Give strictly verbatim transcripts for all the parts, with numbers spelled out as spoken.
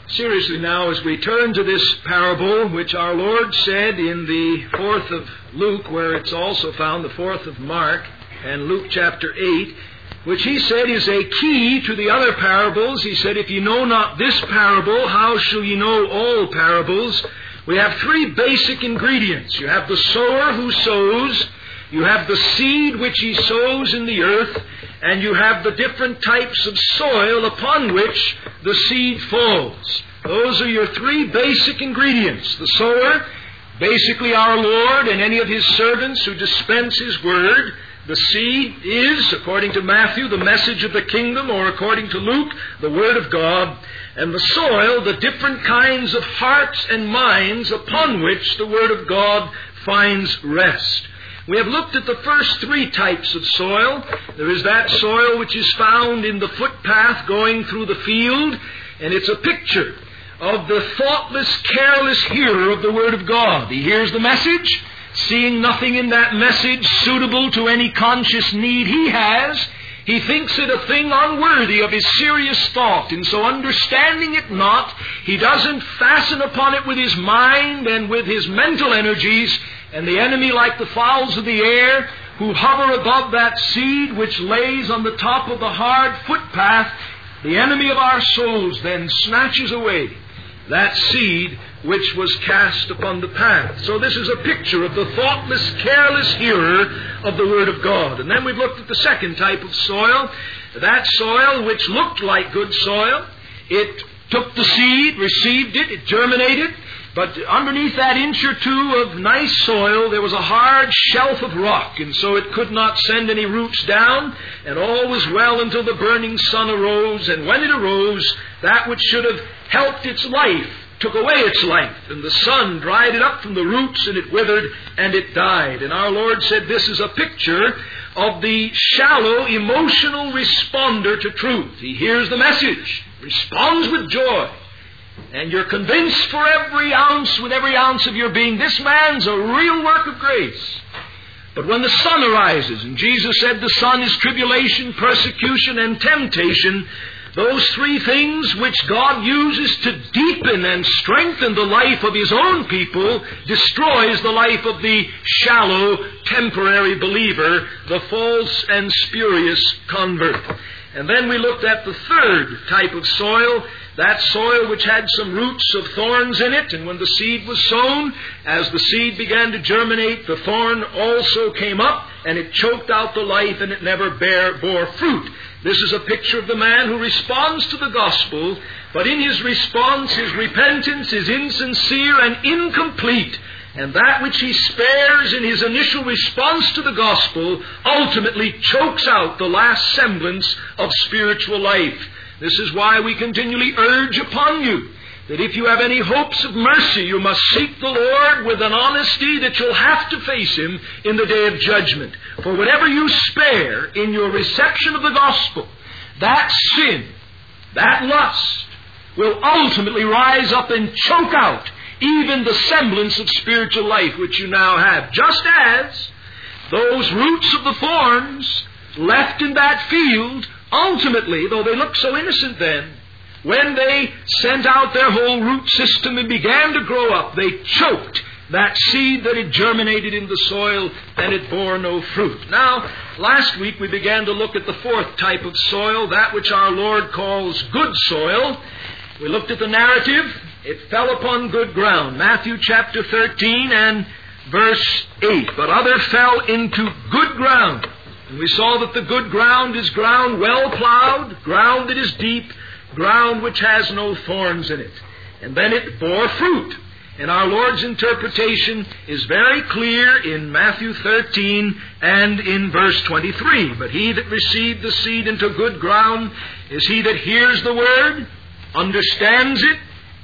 Seriously now, as we turn to this parable, which our Lord said in the fourth of Luke, where it's also found, the fourth of Mark, and Luke chapter eight, which he said is a key to the other parables. He said, if ye know not this parable, how shall ye know all parables? We have three basic ingredients. You have the sower who sows, you have the seed which he sows in the earth, and you have the different types of soil upon which the seed falls. Those are your three basic ingredients. The sower, basically our Lord and any of His servants who dispense His word. The seed is, according to Matthew, the message of the kingdom, or according to Luke, the word of God. And the soil, the different kinds of hearts and minds upon which the word of God finds rest. We have looked at the first three types of soil. There is that soil which is found in the footpath going through the field, and it's a picture of the thoughtless, careless hearer of the Word of God. He hears the message, seeing nothing in that message suitable to any conscious need he has. He thinks it a thing unworthy of his serious thought, and so understanding it not, he doesn't fasten upon it with his mind and with his mental energies. And the enemy, like the fowls of the air, who hover above that seed which lays on the top of the hard footpath, the enemy of our souls then snatches away that seed which was cast upon the path. So this is a picture of the thoughtless, careless hearer of the Word of God. And then we've looked at the second type of soil, that soil which looked like good soil. It took the seed, received it, it germinated, but underneath that inch or two of nice soil, there was a hard shelf of rock, and so it could not send any roots down, and all was well until the burning sun arose, and when it arose, that which should have helped its life took away its life, and the sun dried it up from the roots, and it withered, and it died. And our Lord said this is a picture of the shallow, emotional responder to truth. He hears the message, responds with joy, and you're convinced for every ounce, with every ounce of your being, this man's a real work of grace. But when the sun arises, and Jesus said the sun is tribulation, persecution, and temptation, those three things which God uses to deepen and strengthen the life of His own people, destroys the life of the shallow, temporary believer, the false and spurious convert. And then we looked at the third type of soil, that soil which had some roots of thorns in it, and when the seed was sown, as the seed began to germinate, the thorn also came up, and it choked out the life, and it never bare, bore fruit. This is a picture of the man who responds to the gospel, but in his response, his repentance is insincere and incomplete, and that which he spares in his initial response to the gospel ultimately chokes out the last semblance of spiritual life. This is why we continually urge upon you that if you have any hopes of mercy, you must seek the Lord with an honesty that you'll have to face Him in the day of judgment. For whatever you spare in your reception of the gospel, that sin, that lust, will ultimately rise up and choke out even the semblance of spiritual life which you now have. Just as those roots of the thorns left in that field, ultimately, though they looked so innocent then, when they sent out their whole root system and began to grow up, they choked that seed that had germinated in the soil, and it bore no fruit. Now, last week we began to look at the fourth type of soil, that which our Lord calls good soil. We looked at the narrative. It fell upon good ground. Matthew chapter thirteen and verse eight. But other fell into good ground. And we saw that the good ground is ground well plowed, ground that is deep, ground which has no thorns in it. And then it bore fruit. And our Lord's interpretation is very clear in Matthew thirteen and in verse twenty-three. But he that received the seed into good ground is he that hears the word, understands it,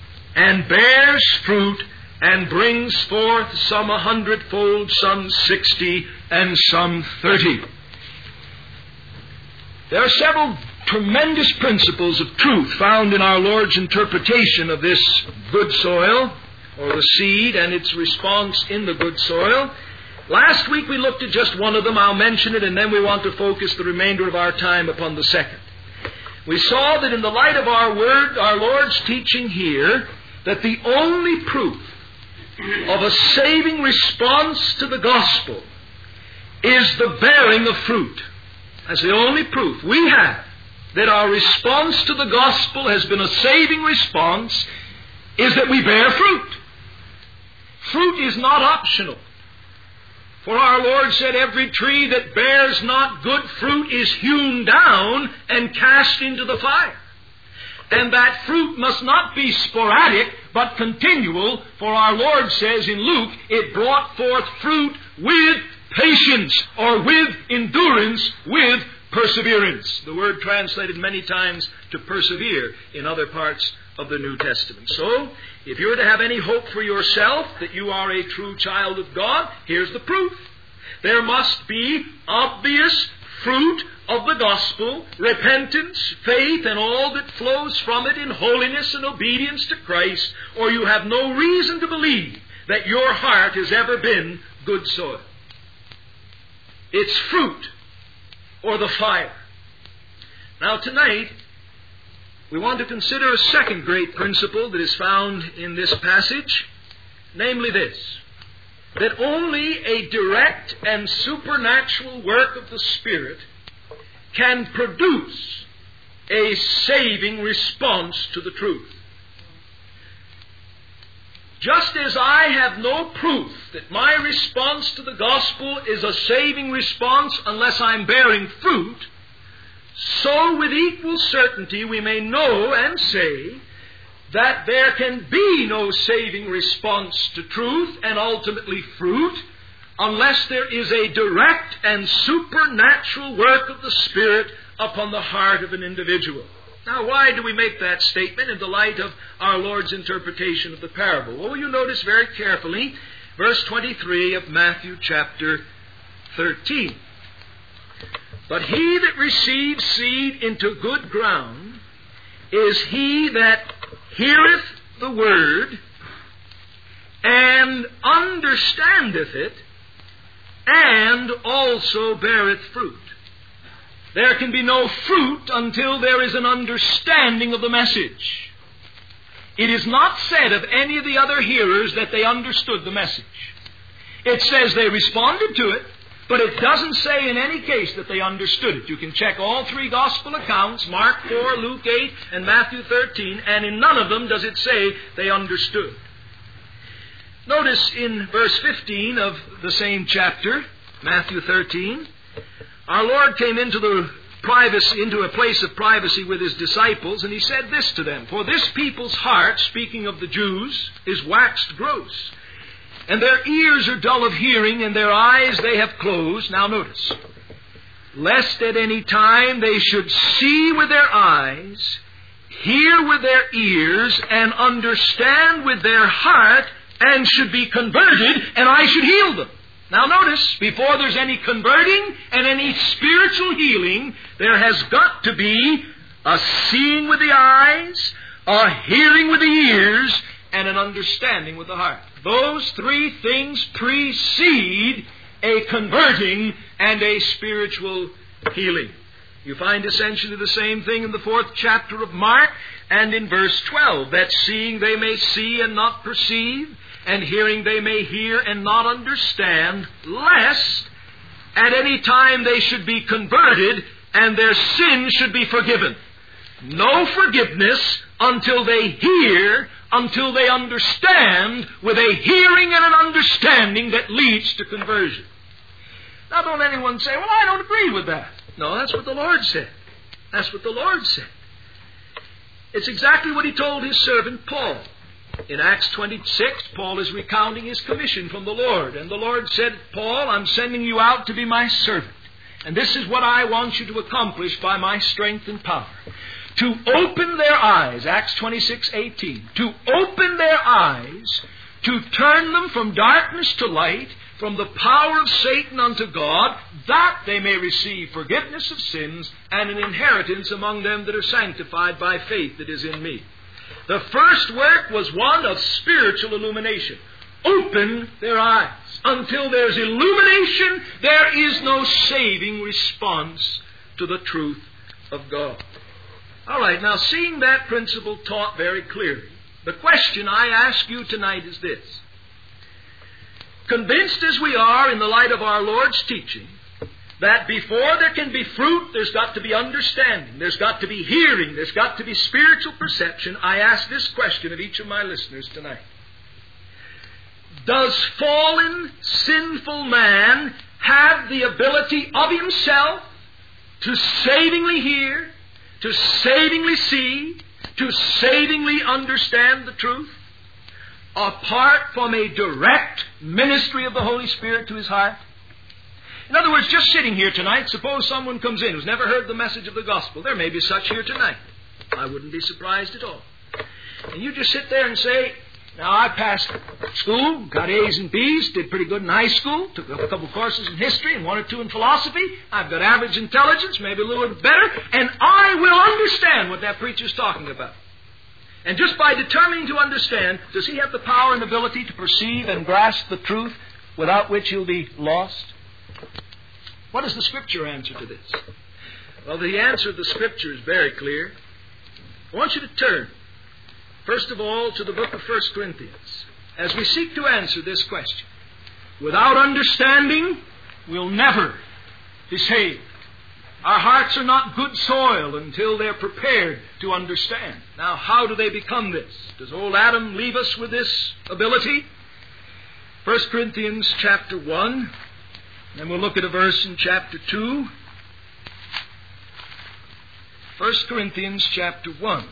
and bears fruit, and brings forth some a hundredfold, some sixty, and some thirty. There are several tremendous principles of truth found in our Lord's interpretation of this good soil, or the seed, and its response in the good soil. Last week we looked at just one of them. I'll mention it, and then we want to focus the remainder of our time upon the second. We saw that in the light of our word, our Lord's teaching here, that the only proof of a saving response to the gospel is the bearing of fruit. That's the only proof we have that our response to the gospel has been a saving response, is that we bear fruit. Fruit is not optional. For our Lord said, every tree that bears not good fruit is hewn down and cast into the fire. And that fruit must not be sporadic, but continual, for our Lord says in Luke, it brought forth fruit with patience, or with endurance, with perseverance. The word translated many times to persevere in other parts of the New Testament. So, if you're to have any hope for yourself that you are a true child of God, here's the proof. There must be obvious fruit of the gospel, repentance, faith, and all that flows from it in holiness and obedience to Christ, or you have no reason to believe that your heart has ever been good soil. It's fruit or the fire. Now tonight, we want to consider a second great principle that is found in this passage, namely this, that only a direct and supernatural work of the Spirit can produce a saving response to the truth. Just as I have no proof that my response to the gospel is a saving response unless I'm bearing fruit, so with equal certainty we may know and say that there can be no saving response to truth and ultimately fruit unless there is a direct and supernatural work of the Spirit upon the heart of an individual. Now, why do we make that statement in the light of our Lord's interpretation of the parable? Well, you notice very carefully verse twenty-three of Matthew chapter thirteen. But he that receives seed into good ground is he that heareth the word and understandeth it, and also beareth fruit. There can be no fruit until there is an understanding of the message. It is not said of any of the other hearers that they understood the message. It says they responded to it, but it doesn't say in any case that they understood it. You can check all three gospel accounts, Mark four, Luke eight, and Matthew thirteen, and in none of them does it say they understood. Notice in verse fifteen of the same chapter, Matthew thirteen, our Lord came into the privacy, into a place of privacy with His disciples, and He said this to them, For this people's heart, speaking of the Jews, is waxed gross, and their ears are dull of hearing, and their eyes they have closed. Now notice, lest at any time they should see with their eyes, hear with their ears, and understand with their heart, and should be converted, and I should heal them. Now notice, before there's any converting and any spiritual healing, there has got to be a seeing with the eyes, a hearing with the ears, and an understanding with the heart. Those three things precede a converting and a spiritual healing. You find essentially the same thing in the fourth chapter of Mark and in verse twelve, that seeing they may see and not perceive, and hearing they may hear and not understand, lest at any time they should be converted and their sins should be forgiven. No forgiveness until they hear, until they understand, with a hearing and an understanding that leads to conversion. Now don't anyone say, well, I don't agree with that. No, that's what the Lord said. That's what the Lord said. It's exactly what He told His servant Paul. In Acts twenty-six, Paul is recounting his commission from the Lord. And the Lord said, Paul, I'm sending you out to be my servant. And this is what I want you to accomplish by my strength and power. To open their eyes, Acts twenty-six eighteen, to open their eyes, to turn them from darkness to light, from the power of Satan unto God, that they may receive forgiveness of sins and an inheritance among them that are sanctified by faith that is in me. The first work was one of spiritual illumination. Open their eyes. Until there's illumination, there is no saving response to the truth of God. All right, now seeing that principle taught very clearly, the question I ask you tonight is this. Convinced as we are in the light of our Lord's teaching, that before there can be fruit, there's got to be understanding, there's got to be hearing, there's got to be spiritual perception, I ask this question of each of my listeners tonight. Does fallen, sinful man have the ability of himself to savingly hear, to savingly see, to savingly understand the truth, apart from a direct ministry of the Holy Spirit to his heart? In other words, just sitting here tonight, suppose someone comes in who's never heard the message of the gospel. There may be such here tonight. I wouldn't be surprised at all. And you just sit there and say, now I passed school, got A's and B's, did pretty good in high school, took a couple courses in history and one or two in philosophy. I've got average intelligence, maybe a little bit better, and I will understand what that preacher's talking about. And just by determining to understand, does he have the power and ability to perceive and grasp the truth without which he'll be lost? What is the Scripture answer to this? Well, the answer of the Scripture is very clear. I want you to turn, first of all, to the book of First Corinthians, as we seek to answer this question. Without understanding, we'll never be saved. Our hearts are not good soil until they're prepared to understand. Now, how do they become this? Does old Adam leave us with this ability? First Corinthians chapter one, and we'll look at a verse in chapter two. First Corinthians chapter one.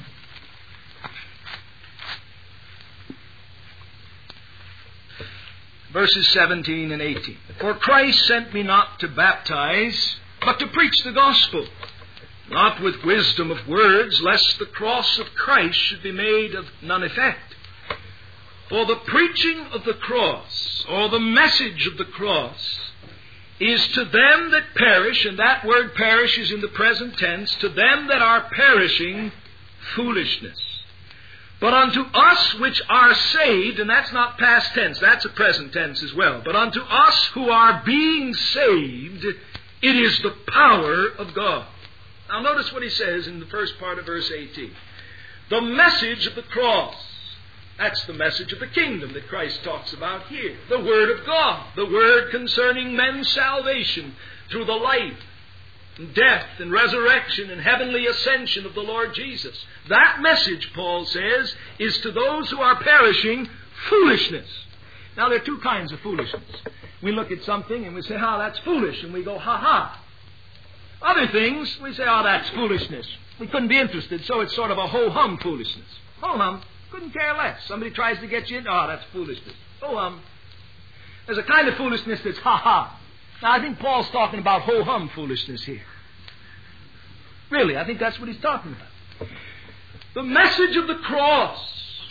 Verses seventeen and eighteen. For Christ sent me not to baptize, but to preach the gospel, not with wisdom of words, lest the cross of Christ should be made of none effect. For the preaching of the cross, or the message of the cross, is to them that perish, and that word perish is in the present tense, to them that are perishing, foolishness. But unto us which are saved, and that's not past tense, that's a present tense as well, but unto us who are being saved, it is the power of God. Now notice what he says in the first part of verse eighteen. The message of the cross. That's the message of the kingdom that Christ talks about here. The Word of God. The Word concerning men's salvation through the life, and death, and resurrection, and heavenly ascension of the Lord Jesus. That message, Paul says, is to those who are perishing, foolishness. Now, there are two kinds of foolishness. We look at something and we say, oh, that's foolish, and we go, ha ha. Other things, we say, oh, that's foolishness. We couldn't be interested, so it's sort of a ho-hum foolishness. Ho-hum, couldn't care less. Somebody tries to get you in, oh, that's foolishness. Ho-hum. There's a kind of foolishness that's ha-ha. Now, I think Paul's talking about ho-hum foolishness here. Really, I think that's what he's talking about. The message of the cross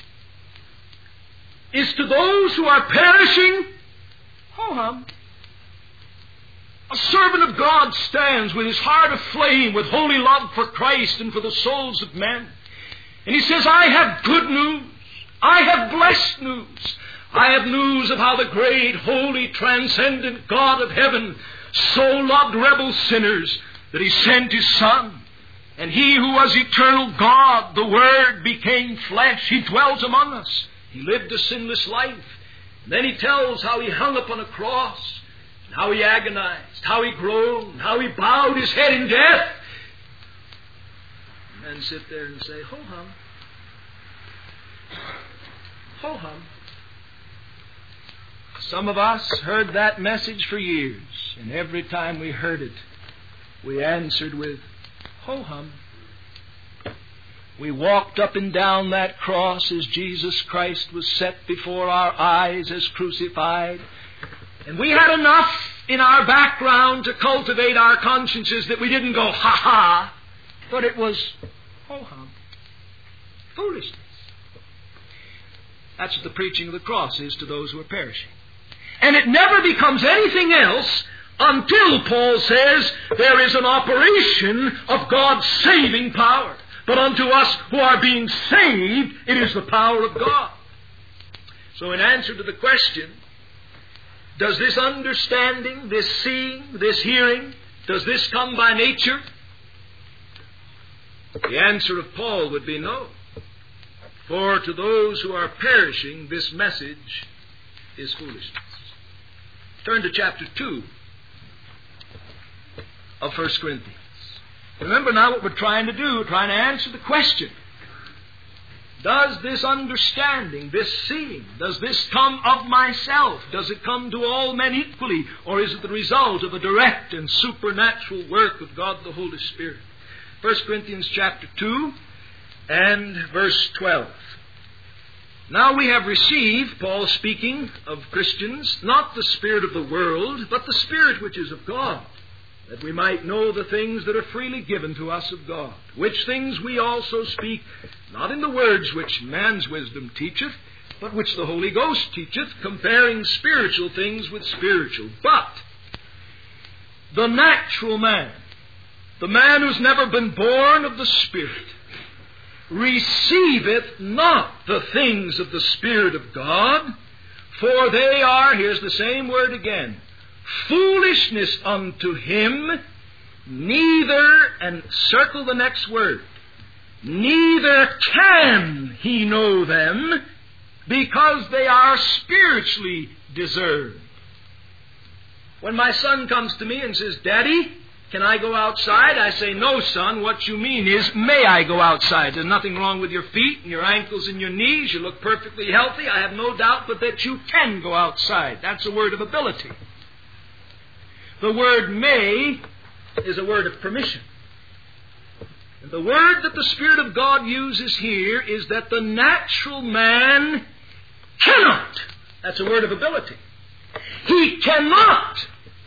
is to those who are perishing, ho-hum. A servant of God stands with his heart aflame with holy love for Christ and for the souls of men. And he says, I have good news. I have blessed news. I have news of how the great, holy, transcendent God of heaven so loved rebel sinners that he sent his Son. And he who was eternal God, the Word, became flesh. He dwelt among us. He lived a sinless life. And then he tells how he hung upon a cross, and how he agonized, how he groaned, how he bowed his head in death. And then sit there and say, ho-hum. Ho-hum. Some of us heard that message for years, and every time we heard it, we answered with, ho-hum. We walked up and down that cross as Jesus Christ was set before our eyes as crucified. And we had enough in our background to cultivate our consciences that we didn't go, ha-ha, but it was, ho-hum, foolishness. That's what the preaching of the cross is to those who are perishing. And it never becomes anything else until, Paul says, there is an operation of God's saving power. But unto us who are being saved, it is the power of God. So in answer to the question, does this understanding, this seeing, this hearing, does this come by nature? The answer of Paul would be no. For to those who are perishing, this message is foolishness. Turn to chapter two of First Corinthians. Remember now what we're trying to do. We're trying to answer the question. Does this understanding, this seeing, does this come of myself? Does it come to all men equally? Or is it the result of a direct and supernatural work of God the Holy Spirit? First Corinthians chapter two and verse twelve. Now we have received, Paul speaking of Christians, not the spirit of the world, but the Spirit which is of God, that we might know the things that are freely given to us of God, which things we also speak, not in the words which man's wisdom teacheth, but which the Holy Ghost teacheth, comparing spiritual things with spiritual. But the natural man, the man who's never been born of the Spirit, receiveth not the things of the Spirit of God, for they are, here's the same word again, foolishness unto him, neither, and circle the next word, neither can he know them, because they are spiritually discerned. When my son comes to me and says, Daddy, can I go outside? I say, no, son. What you mean is, may I go outside? There's nothing wrong with your feet and your ankles and your knees. You look perfectly healthy. I have no doubt but that you can go outside. That's a word of ability. The word may is a word of permission. And the word that the Spirit of God uses here is that the natural man cannot. That's a word of ability. He cannot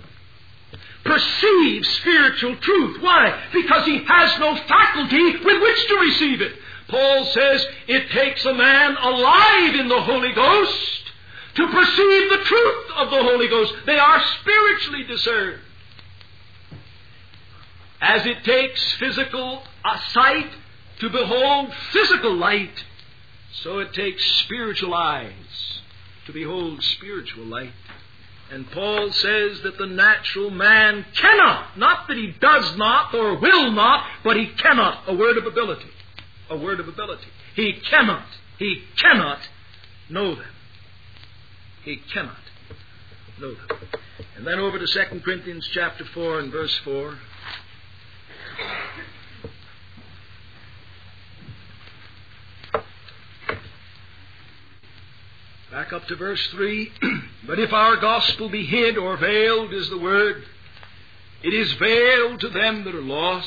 perceive spiritual truth. Why? Because he has no faculty with which to receive it. Paul says it takes a man alive in the Holy Ghost to perceive the truth of the Holy Ghost. They are spiritually discerned. As it takes physical sight to behold physical light, so it takes spiritual eyes to behold spiritual light. And Paul says that the natural man cannot, not that he does not or will not, but he cannot, a word of ability, a word of ability. He cannot, he cannot know them. He cannot know them. And then over to Second Corinthians chapter four and verse four. Back up to verse three. But if our gospel be hid or veiled, is the word, it is veiled to them that are lost,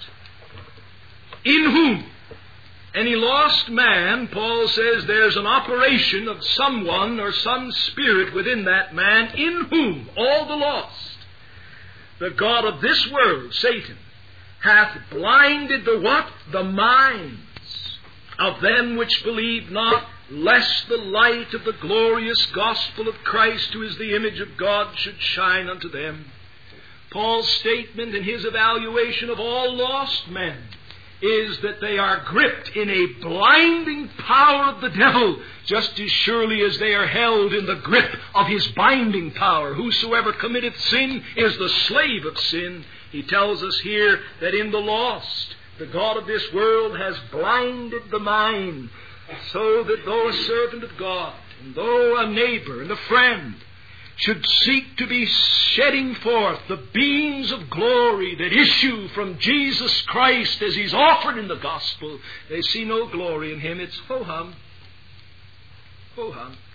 in whom any lost man, Paul says there's an operation of someone or some spirit within that man, in whom all the lost, the god of this world, Satan, hath blinded the what? The minds of them which believe not, lest the light of the glorious gospel of Christ, who is the image of God, should shine unto them. Paul's statement in his evaluation of all lost men is that they are gripped in a blinding power of the devil, just as surely as they are held in the grip of his binding power. Whosoever committeth sin is the slave of sin. He tells us here that in the lost, the god of this world has blinded the mind, so that though a servant of God, and though a neighbor and a friend should seek to be shedding forth the beams of glory that issue from Jesus Christ as He's offered in the gospel, they see no glory in Him. It's ho-hum. Ho-hum.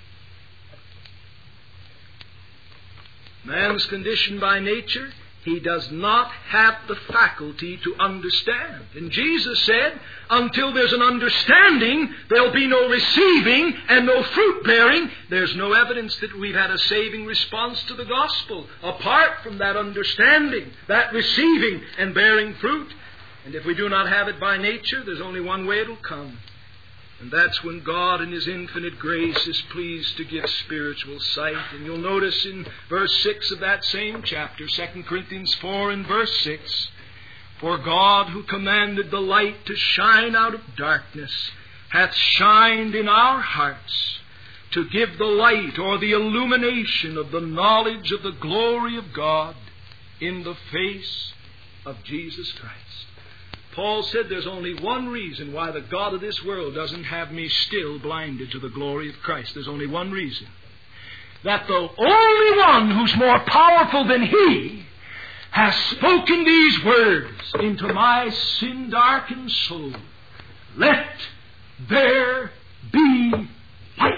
Man's condition by nature, he does not have the faculty to understand. And Jesus said, until there's an understanding, there'll be no receiving and no fruit bearing. There's no evidence that we've had a saving response to the gospel apart from that understanding, that receiving and bearing fruit. And if we do not have it by nature, there's only one way it'll come. And that's when God in His infinite grace is pleased to give spiritual sight. And you'll notice in verse six of that same chapter, Second Corinthians four and verse six, for God, who commanded the light to shine out of darkness, hath shined in our hearts to give the light or the illumination of the knowledge of the glory of God in the face of Jesus Christ. Paul said there's only one reason why the God of this world doesn't have me still blinded to the glory of Christ. There's only one reason. That the only one who's more powerful than He has spoken these words into my sin-darkened soul. Let there be light.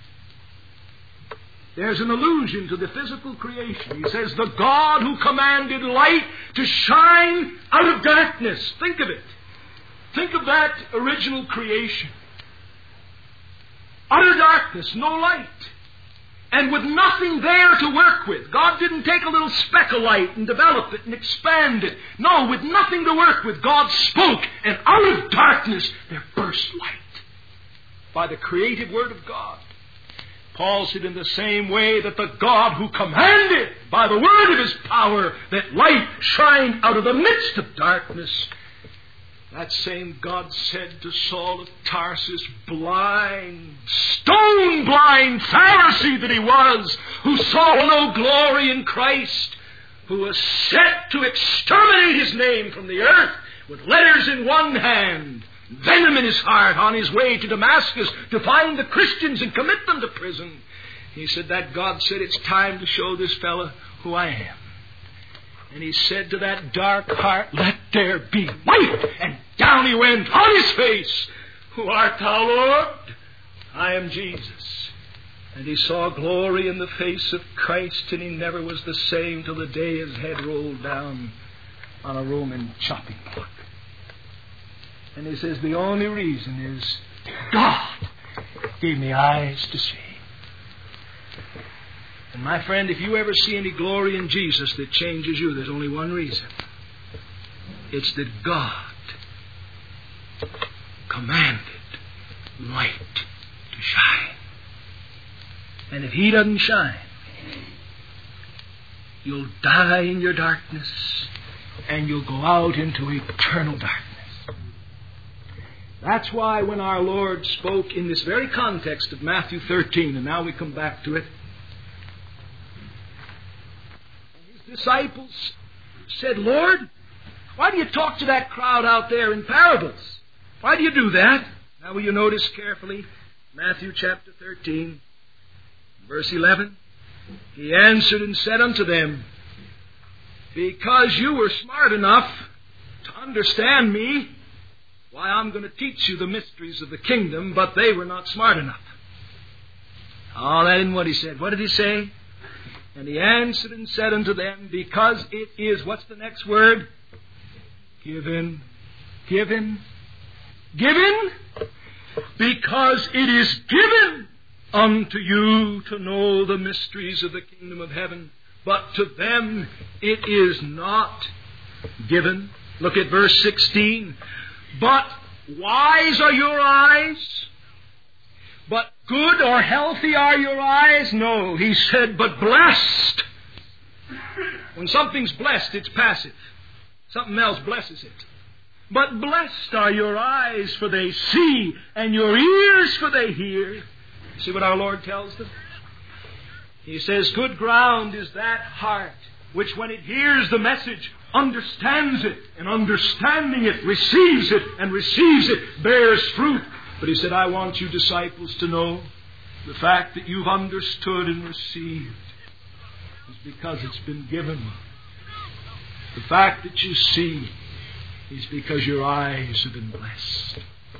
There's an allusion to the physical creation. He says, the God who commanded light to shine out of darkness. Think of it. Think of that original creation. Utter darkness, no light. And with nothing there to work with. God didn't take a little speck of light and develop it and expand it. No, with nothing to work with, God spoke, and out of darkness there burst light. By the creative word of God. Paul said, in the same way that the God who commanded by the word of His power that light shine out of the midst of darkness, that same God said to Saul of Tarsus, blind, stone-blind Pharisee that he was, who saw no glory in Christ, who was set to exterminate His name from the earth with letters in one hand, venom in his heart, on his way to Damascus to find the Christians and commit them to prison. He said, that God said, it's time to show this fellow who I am. And He said to that dark heart, let there be light. And down he went on his face. Who art thou, Lord? I am Jesus. And he saw glory in the face of Christ, and he never was the same till the day his head rolled down on a Roman chopping block. And he says, the only reason is God gave me eyes to see. And my friend, if you ever see any glory in Jesus that changes you, there's only one reason. It's that God commanded light to shine. And if He doesn't shine, you'll die in your darkness and you'll go out into eternal darkness. That's why when our Lord spoke in this very context of Matthew thirteen, and now we come back to it, His disciples said, Lord, why do you talk to that crowd out there in parables? Why do you do that? Now will you notice carefully, Matthew chapter thirteen, verse eleven. He answered and said unto them, because you were smart enough to understand me, why, I'm going to teach you the mysteries of the kingdom, but they were not smart enough. Oh, that isn't what He said. What did He say? And He answered and said unto them, because it is, what's the next word? Given. Given. Given. Because it is given unto you to know the mysteries of the kingdom of heaven, but to them it is not given. Look at verse sixteen. But wise are your eyes? But good or healthy are your eyes? No, He said, but blessed. When something's blessed, it's passive. Something else blesses it. But blessed are your eyes, for they see, and your ears, for they hear. See what our Lord tells them? He says, good ground is that heart which, when it hears the message, understands it, and understanding it, receives it, and receives it, bears fruit. But He said, I want you disciples to know the fact that you've understood and received is because it's been given. The fact that you see is because your eyes have been blessed.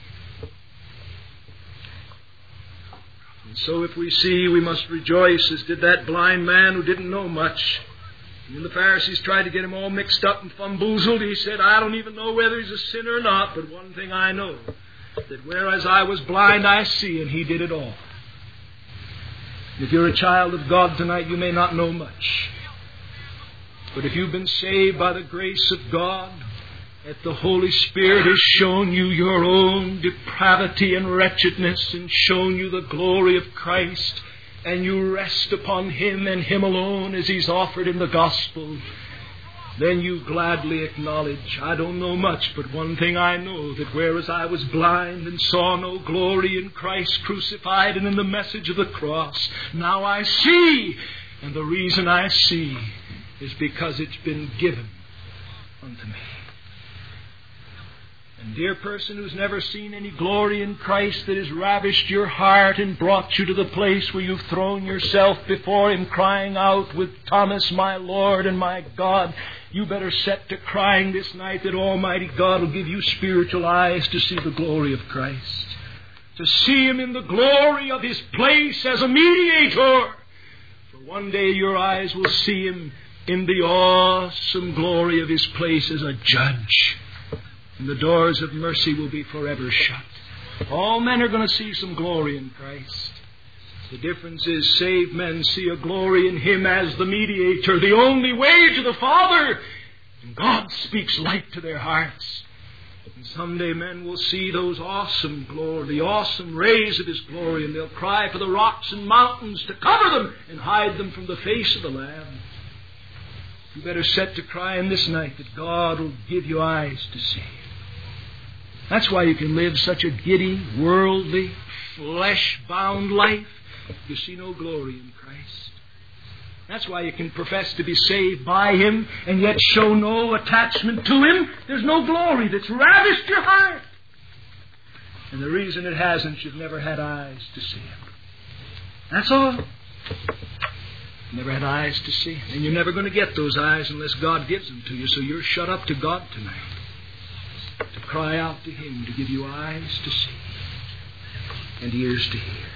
And so if we see, we must rejoice, as did that blind man who didn't know much. When the Pharisees tried to get him all mixed up and fumboozled, he said, I don't even know whether he's a sinner or not, but one thing I know, that whereas I was blind, I see, and He did it all. If you're a child of God tonight, you may not know much. But if you've been saved by the grace of God, that the Holy Spirit has shown you your own depravity and wretchedness and shown you the glory of Christ, and you rest upon Him and Him alone as He's offered in the gospel, then you gladly acknowledge, I don't know much, but one thing I know, that whereas I was blind and saw no glory in Christ crucified and in the message of the cross, now I see. And the reason I see is because it's been given unto me. And dear person who's never seen any glory in Christ that has ravished your heart and brought you to the place where you've thrown yourself before Him, crying out with Thomas, my Lord and my God, you better set to crying this night that Almighty God will give you spiritual eyes to see the glory of Christ, to see Him in the glory of His place as a mediator. For one day your eyes will see Him in the awesome glory of His place as a judge. And the doors of mercy will be forever shut. All men are going to see some glory in Christ. The difference is saved men see a glory in Him as the mediator, the only way to the Father. And God speaks light to their hearts. And someday men will see those awesome glory, the awesome rays of His glory, and they'll cry for the rocks and mountains to cover them and hide them from the face of the Lamb. You better set to crying this night that God will give you eyes to see. That's why you can live such a giddy, worldly, flesh-bound life. You see no glory in Christ. That's why you can profess to be saved by Him and yet show no attachment to Him. There's no glory that's ravished your heart. And the reason it hasn't, you've never had eyes to see Him. That's all. Never had eyes to see. And you're never going to get those eyes unless God gives them to you. So you're shut up to God tonight, to cry out to Him to give you eyes to see and ears to hear.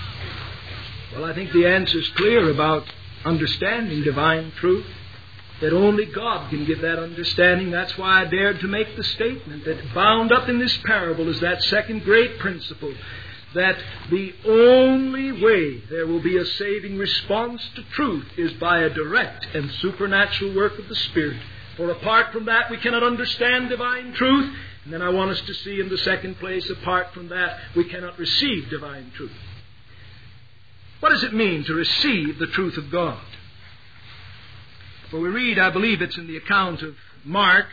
Well, I think the answer is clear about understanding divine truth, that only God can give that understanding. That's why I dared to make the statement that bound up in this parable is that second great principle, that the only way there will be a saving response to truth is by a direct and supernatural work of the Spirit. For apart from that, we cannot understand divine truth. And then I want us to see in the second place, apart from that, we cannot receive divine truth. What does it mean to receive the truth of God? Well, we read, I believe it's in the account of Mark,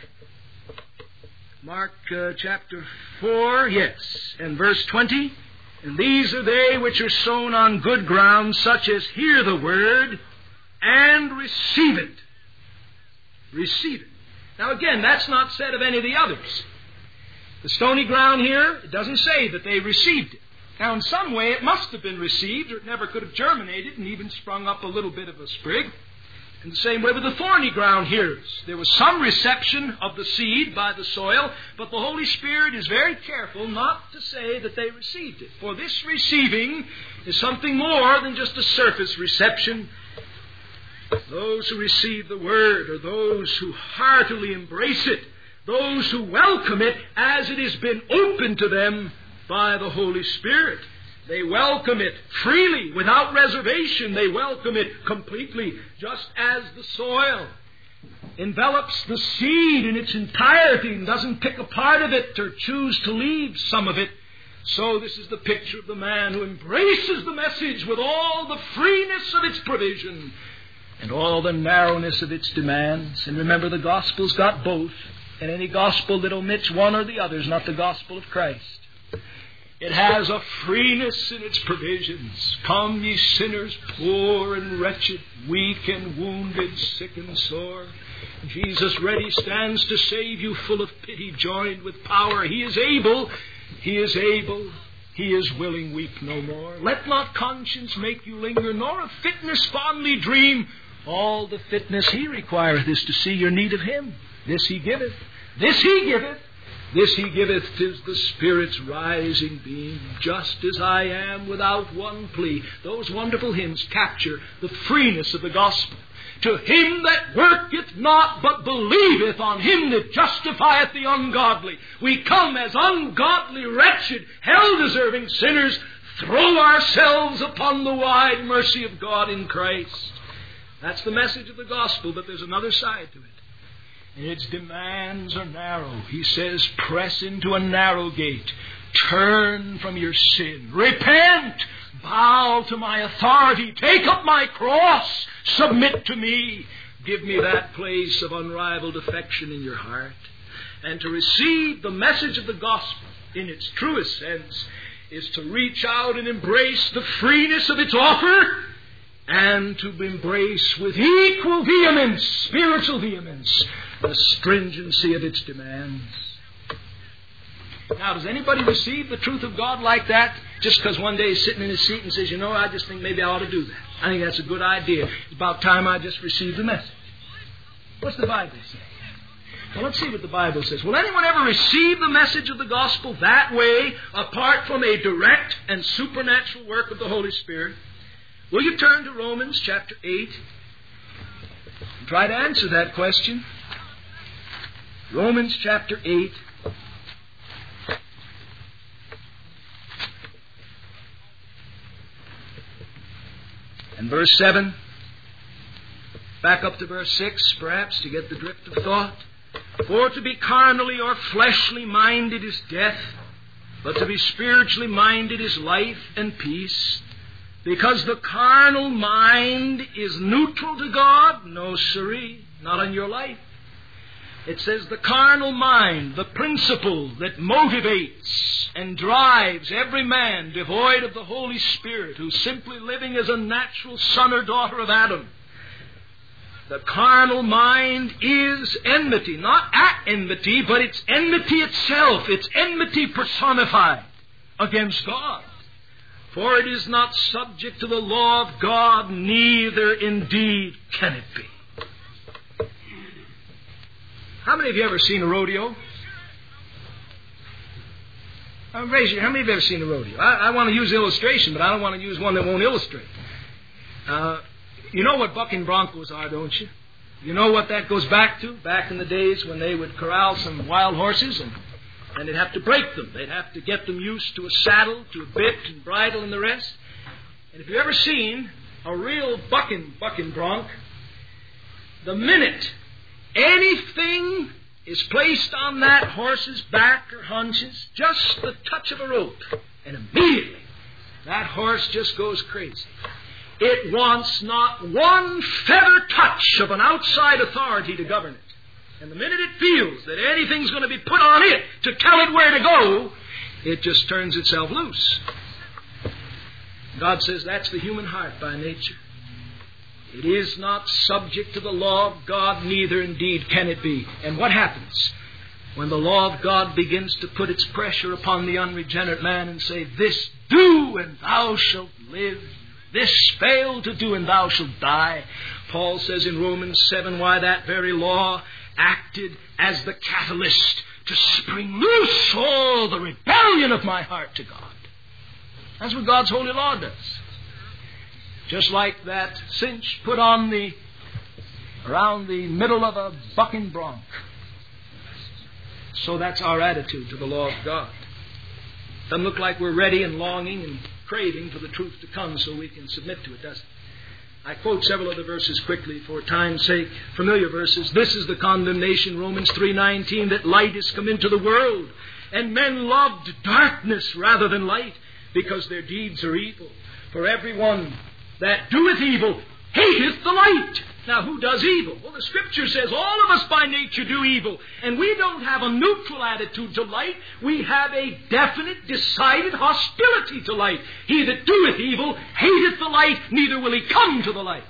Mark uh, chapter four, yes, and verse twenty. And these are they which are sown on good ground, such as hear the word and receive it. Receive it. Now again, that's not said of any of the others. The stony ground here, it doesn't say that they received it. Now in some way it must have been received, or it never could have germinated and even sprung up a little bit of a sprig. In the same way with the thorny ground here, there was some reception of the seed by the soil, but the Holy Spirit is very careful not to say that they received it. For this receiving is something more than just a surface reception. Those who receive the Word are those who heartily embrace it, those who welcome it as it has been opened to them by the Holy Spirit. They welcome it freely, without reservation. They welcome it completely, just as the soil envelops the seed in its entirety and doesn't pick a part of it or choose to leave some of it. So this is the picture of the man who embraces the message with all the freeness of its provision and all the narrowness of its demands. And remember, the gospel's got both. And any gospel that omits one or the other is not the gospel of Christ. It has a freeness in its provisions. Come, ye sinners, poor and wretched, weak and wounded, sick and sore. Jesus ready stands to save you, full of pity, joined with power. He is able, He is able, He is willing, weep no more. Let not conscience make you linger, nor of fitness fondly dream. All the fitness He requireth is to see your need of Him. This He giveth, this He giveth. This He giveth, 'tis the Spirit's rising beam, just as I am without one plea. Those wonderful hymns capture the freeness of the gospel. To him that worketh not, but believeth on Him that justifieth the ungodly. We come as ungodly, wretched, hell-deserving sinners, throw ourselves upon the wide mercy of God in Christ. That's the message of the gospel, but there's another side to it. And its demands are narrow. He says, press into a narrow gate. Turn from your sin. Repent. Bow to my authority. Take up my cross. Submit to me. Give me that place of unrivaled affection in your heart. And to receive the message of the gospel in its truest sense is to reach out and embrace the freeness of its offer, and to embrace with equal vehemence, spiritual vehemence, the stringency of its demands. Now, does anybody receive the truth of God like that just because one day he's sitting in his seat and says, you know, I just think maybe I ought to do that. I think that's a good idea. It's about time I just received the message. What's the Bible say? Well, let's see what the Bible says. Will anyone ever receive the message of the gospel that way, apart from a direct and supernatural work of the Holy Spirit? Will you turn to Romans chapter eight and try to answer that question? Romans chapter eight. And verse seven. Back up to verse six, perhaps, to get the drift of thought. For to be carnally or fleshly minded is death, but to be spiritually minded is life and peace. Because the carnal mind is neutral to God? No, siree, not in your life. It says the carnal mind, the principle that motivates and drives every man devoid of the Holy Spirit, who's simply living as a natural son or daughter of Adam. The carnal mind is enmity, not at enmity, but it's enmity itself. It's enmity personified against God. For it is not subject to the law of God, neither indeed can it be. How many of you ever seen a rodeo? Uh, raise your, how many of you ever seen a rodeo? I, I want to use illustration, but I don't want to use one that won't illustrate. Uh, you know what bucking broncos are, don't you? You know what that goes back to? Back in the days when they would corral some wild horses and, and they'd have to break them. They'd have to get them used to a saddle, to a bit and bridle and the rest. And if you've ever seen a real bucking, bucking bronc, the minute anything is placed on that horse's back or hunches, just the touch of a rope, and immediately that horse just goes crazy. It wants not one feather touch of an outside authority to govern it. And the minute it feels that anything's going to be put on it to tell it where to go, it just turns itself loose. God says that's the human heart by nature. It is not subject to the law of God, neither indeed can it be. And what happens when the law of God begins to put its pressure upon the unregenerate man and say, this do and thou shalt live, this fail to do and thou shalt die? Paul says in Romans seven, why that very law acted as the catalyst to spring loose all the rebellion of my heart to God. That's what God's holy law does. Just like that cinch put on the around the middle of a bucking bronc. So that's our attitude to the law of God. Doesn't look like we're ready and longing and craving for the truth to come so we can submit to it, does it? I quote several of the verses quickly for time's sake. Familiar verses. This is the condemnation, Romans three nineteen, that light is come into the world, and men loved darkness rather than light, because their deeds are evil. For everyone that doeth evil hateth the light. Now, who does evil? Well, the Scripture says all of us by nature do evil. And we don't have a neutral attitude to light. We have a definite, decided hostility to light. He that doeth evil hateth the light, neither will he come to the light.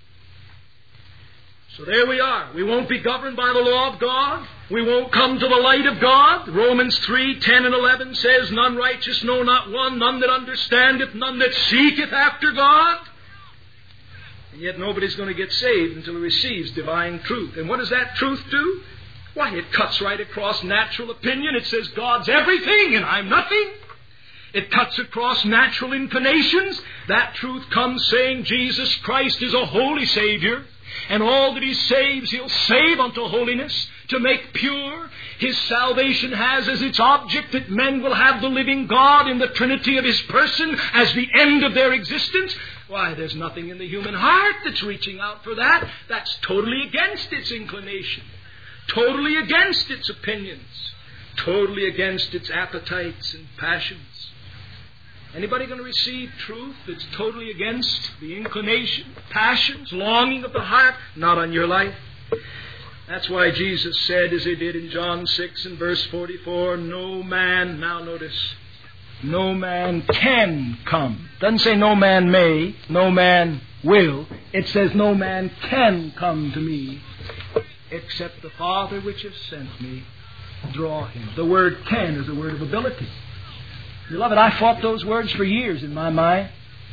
So there we are. We won't be governed by the law of God. We won't come to the light of God. Romans three ten and eleven says, none righteous, no, not one, none that understandeth, none that seeketh after God. And yet nobody's going to get saved until he receives divine truth. And what does that truth do? Why, it cuts right across natural opinion. It says God's everything and I'm nothing. It cuts across natural inclinations. That truth comes saying Jesus Christ is a holy Savior, and all that He saves, He'll save unto holiness, to make pure. His salvation has as its object that men will have the living God in the Trinity of His person as the end of their existence. Why, there's nothing in the human heart that's reaching out for that. That's totally against its inclination, totally against its opinions, totally against its appetites and passions. Anybody going to receive truth that's totally against the inclination, passions, longing of the heart? Not on your life. That's why Jesus said, as He did in John six and verse forty-four, no man, now notice, no man can come. Doesn't say no man may, no man will. It says no man can come to me except the Father which has sent me. draw him. The word can is a word of ability. Beloved, I fought those words for years in my mind.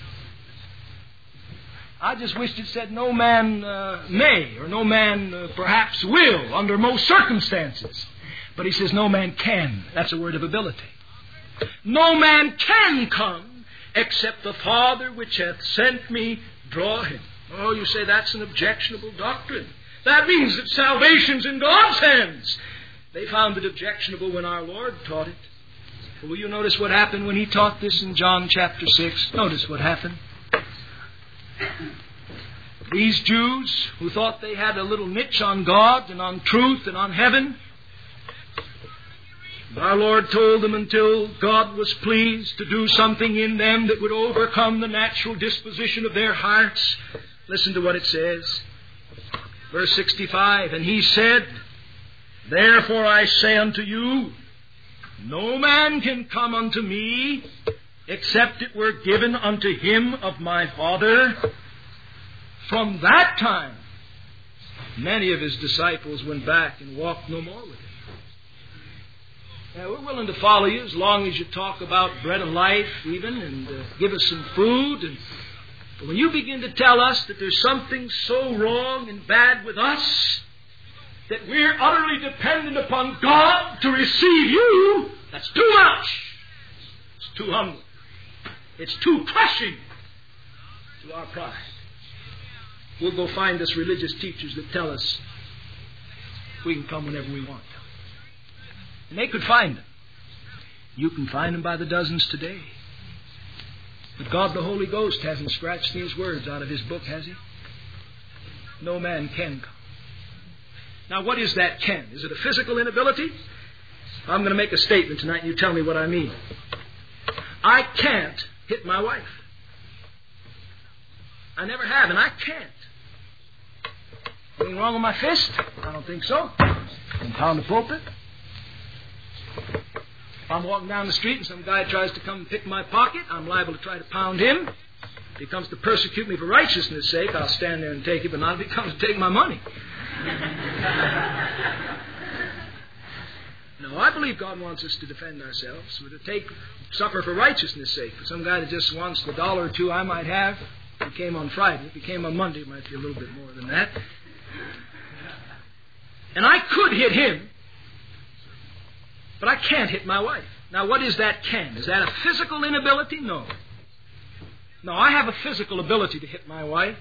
I just wished it said no man uh, may, or no man uh, perhaps will, under most circumstances. But he says no man can. That's a word of ability. No man can come except the Father which hath sent me draw him. Oh, you say that's an objectionable doctrine. That means that salvation's in God's hands. They found it objectionable when our Lord taught it. Well, will you notice what happened when he taught this in John chapter six? Notice what happened. These Jews who thought they had a little niche on God and on truth and on heaven, our Lord told them until God was pleased to do something in them that would overcome the natural disposition of their hearts. Listen to what it says. Verse sixty-five, and he said, therefore I say unto you, no man can come unto me except it were given unto him of my Father. From that time, many of his disciples went back and walked no more with him. Now, we're willing to follow you as long as you talk about bread of life even and uh, give us some food. And, but when you begin to tell us that there's something so wrong and bad with us that we're utterly dependent upon God to receive you, that's too much. It's too humble. It's too crushing to our pride. We'll go find us religious teachers that tell us we can come whenever we want. And they could find them. You can find them by the dozens today. But God the Holy Ghost hasn't scratched these words out of his book, has he? No man can come. Now, what is that can? Is it a physical inability? I'm going to make a statement tonight and you tell me what I mean. I can't hit my wife. I never have, and I can't. Anything wrong with my fist? I don't think so. I can pound the pulpit. If I'm walking down the street and some guy tries to come and pick my pocket, I'm liable to try to pound him. If he comes to persecute me for righteousness' sake, I'll stand there and take it, but not if he comes to take my money. No, I believe God wants us to defend ourselves, or to take suffer for righteousness' sake. For some guy that just wants the dollar or two I might have, if he came on Friday. If he came on Monday, it might be a little bit more than that. And I could hit him, but I can't hit my wife. Now, what is that can? Is that a physical inability? No. No, I have a physical ability to hit my wife.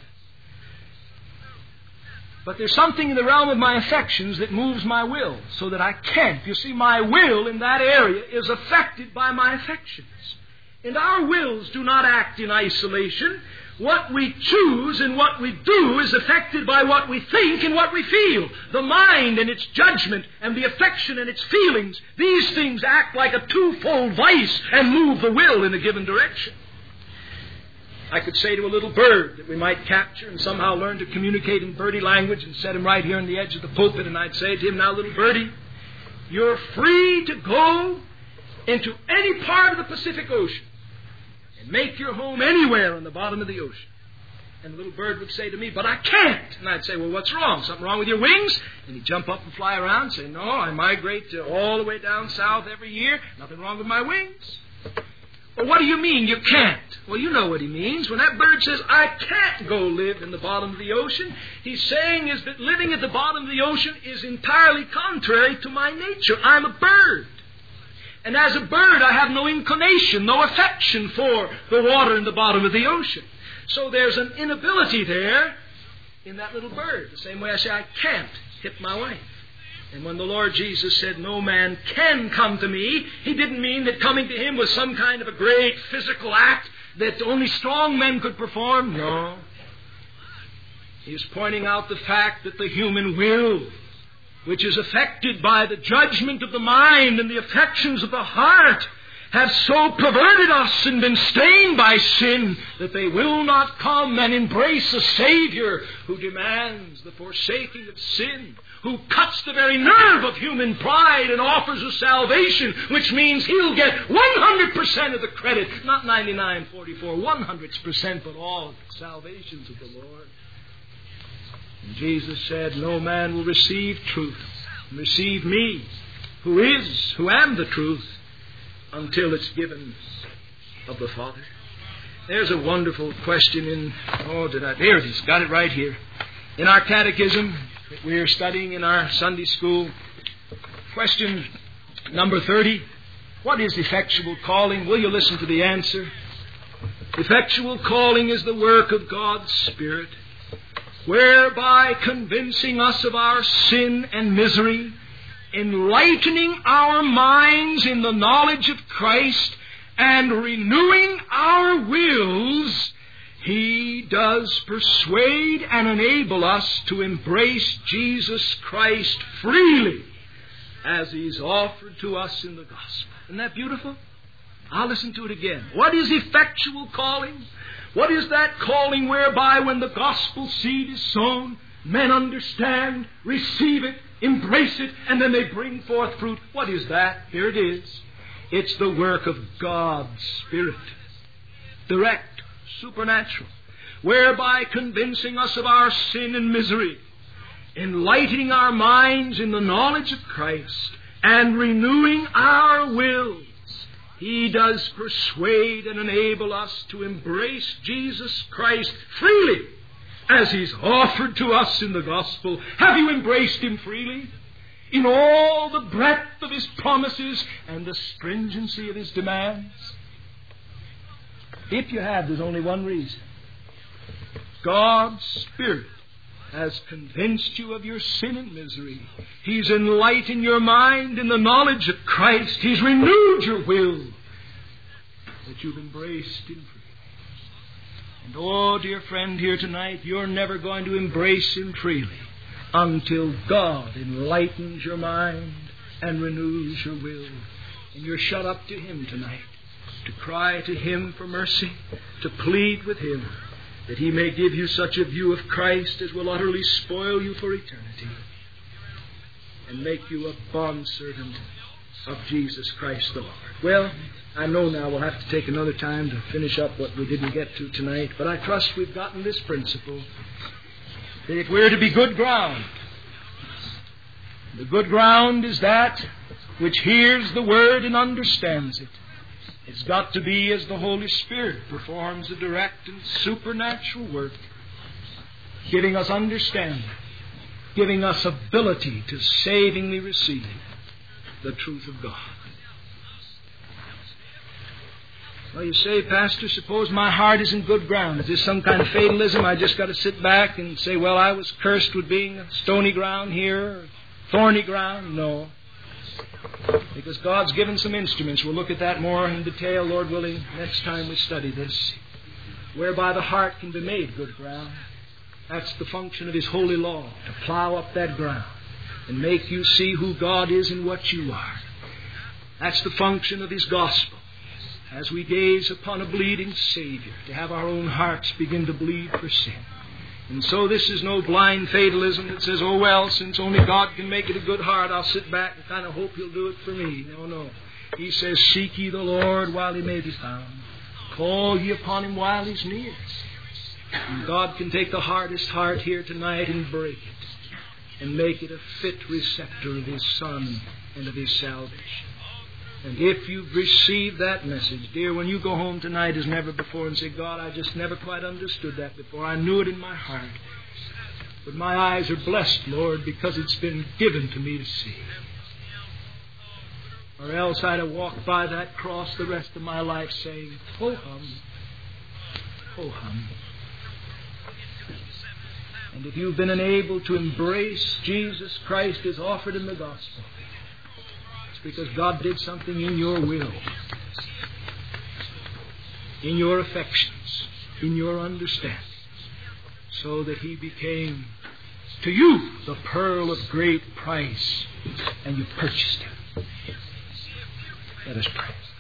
But there's something in the realm of my affections that moves my will so that I can't. You see, my will in that area is affected by my affections. And our wills do not act in isolation. What we choose and what we do is affected by what we think and what we feel. The mind and its judgment and the affection and its feelings, these things act like a twofold vice and move the will in a given direction. I could say to a little bird that we might capture and somehow learn to communicate in birdie language and set him right here on the edge of the pulpit, and I'd say to him, now, little birdie, you're free to go into any part of the Pacific Ocean and make your home anywhere on the bottom of the ocean. And the little bird would say to me, but I can't. And I'd say, well, what's wrong? Something wrong with your wings? And he'd jump up and fly around and say, no, I migrate to all the way down south every year. Nothing wrong with my wings. Well, what do you mean you can't? Well, you know what he means. When that bird says, I can't go live in the bottom of the ocean, he's saying is that living at the bottom of the ocean is entirely contrary to my nature. I'm a bird. And as a bird, I have no inclination, no affection for the water in the bottom of the ocean. So there's an inability there in that little bird. The same way I say I can't hit my wife. And when the Lord Jesus said, no man can come to me, he didn't mean that coming to him was some kind of a great physical act that only strong men could perform. No. He is pointing out the fact that the human will, which is affected by the judgment of the mind and the affections of the heart, have so perverted us and been stained by sin that they will not come and embrace a Savior who demands the forsaking of sin, who cuts the very nerve of human pride and offers a salvation, which means he'll get one hundred percent of the credit, not ninety-nine, forty-four, one hundred percent, but all the salvations of the Lord. And Jesus said, no man will receive truth and receive me who is, who am the truth, until it's given of the Father. There's a wonderful question in, oh, did I, there it is, got it right here. In our catechism that we're studying in our Sunday school, question number thirty, what is effectual calling? Will you listen to the answer? Effectual calling is the work of God's Spirit, whereby convincing us of our sin and misery, enlightening our minds in the knowledge of Christ, and renewing our wills, He does persuade and enable us to embrace Jesus Christ freely as He's offered to us in the gospel. Isn't that beautiful? I'll listen to it again. What is effectual calling? What is that calling whereby when the gospel seed is sown, men understand, receive it, embrace it, and then they bring forth fruit? What is that? Here it is. It's the work of God's Spirit. Direct, supernatural, whereby convincing us of our sin and misery, enlightening our minds in the knowledge of Christ, and renewing our wills, He does persuade and enable us to embrace Jesus Christ freely as He's offered to us in the gospel. Have you embraced Him freely? In all the breadth of His promises and the stringency of His demands? If you have, there's only one reason. God's Spirit has convinced you of your sin and misery. He's enlightened your mind in the knowledge of Christ. He's renewed your will that you've embraced Him freely. And oh, dear friend here tonight, you're never going to embrace Him freely until God enlightens your mind and renews your will. And you're shut up to Him tonight, to cry to Him for mercy, to plead with Him that He may give you such a view of Christ as will utterly spoil you for eternity and make you a bondservant of Jesus Christ the Lord. Well, I know now we'll have to take another time to finish up what we didn't get to tonight, but I trust we've gotten this principle, that if we're to be good ground, the good ground is that which hears the Word and understands it. It's got to be as the Holy Spirit performs a direct and supernatural work, giving us understanding, giving us ability to savingly receive the truth of God. Well, you say, Pastor, suppose my heart is in good ground. Is this some kind of fatalism? I just got to sit back and say, well, I was cursed with being a stony ground here, or thorny ground? No. Because God's given some instruments. We'll look at that more in detail, Lord willing, next time we study this, whereby the heart can be made good ground. That's the function of His holy law, to plow up that ground and make you see who God is and what you are. That's the function of His gospel. As we gaze upon a bleeding Savior, to have our own hearts begin to bleed for sin. And so this is no blind fatalism that says, oh, well, since only God can make it a good heart, I'll sit back and kind of hope He'll do it for me. No, no. He says, seek ye the Lord while He may be found. Call ye upon Him while He's near. And God can take the hardest heart here tonight and break it and make it a fit receptor of His Son and of His salvation. And if you've received that message, dear, when you go home tonight as never before and say, God, I just never quite understood that before. I knew it in my heart. But my eyes are blessed, Lord, because it's been given to me to see. Or else I'd have walked by that cross the rest of my life saying, ho hum, ho hum. And if you've been unable to embrace Jesus Christ as offered in the gospel, because God did something in your will, in your affections, in your understanding, so that He became to you the pearl of great price, and you purchased Him. Let us pray.